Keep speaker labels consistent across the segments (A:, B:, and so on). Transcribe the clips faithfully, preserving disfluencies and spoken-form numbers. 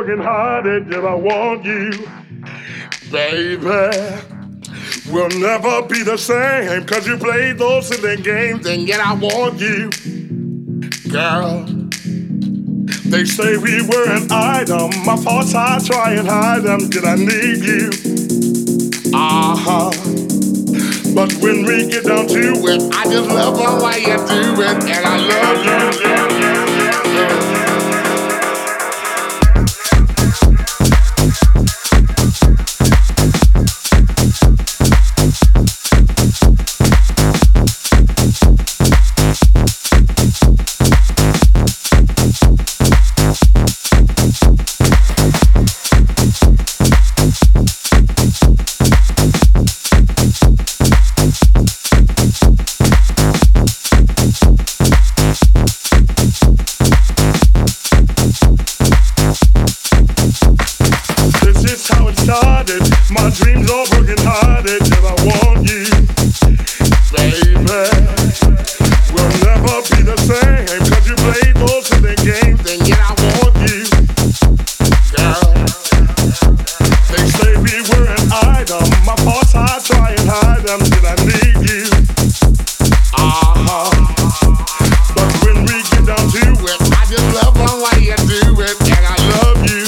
A: broken hearted, yet I want you, baby. We'll never be the same, cause you played those silly games, and yet I want you, girl. They say we were an item, my faults I try and hide them, yet I need you, uh-huh. But when we get down to it, I just love the way you do it, and I love you, yeah, yeah, yeah, yeah. My dreams are broken hearted, yet I want you, baby. We'll never be the same, cause you played those silly games, and yet I want you, girl. They say we were an item, my faults I try and hide them, yet I need you, uh-huh. But when we get down to it, I just love the way you do it, and I love you,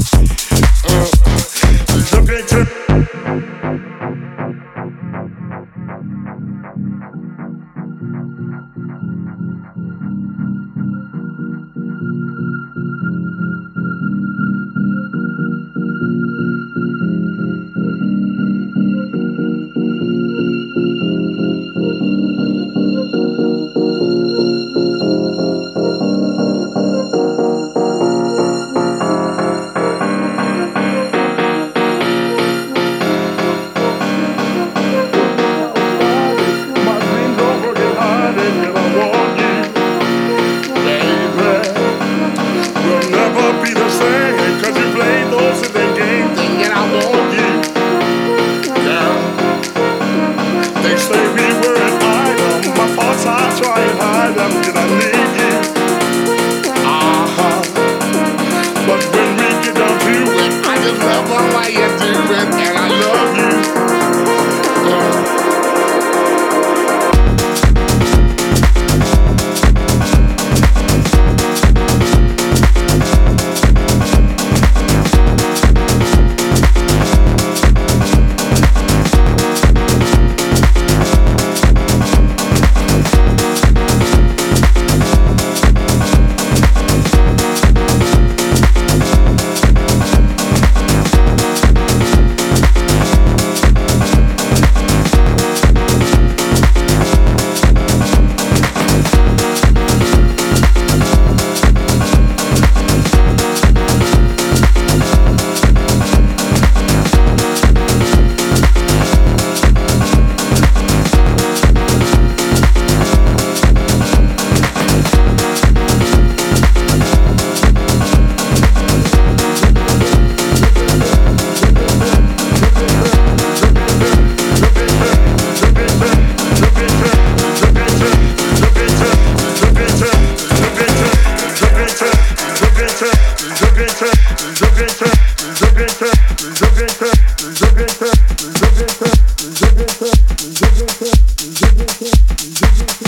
A: uh, look at you. Zip